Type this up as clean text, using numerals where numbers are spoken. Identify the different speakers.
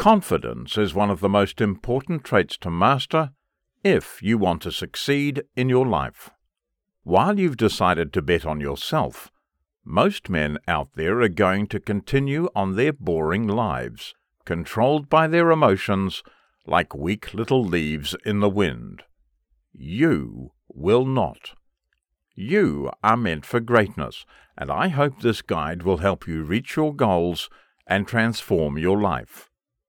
Speaker 1: Confidence is one of the most important traits to master if you want to succeed in your life. While you've decided to bet on yourself, most men out there are going to continue on their boring lives, controlled by their emotions like weak little leaves in the wind. You will not. You are meant for greatness, and I hope this guide will help you reach your goals and transform your life.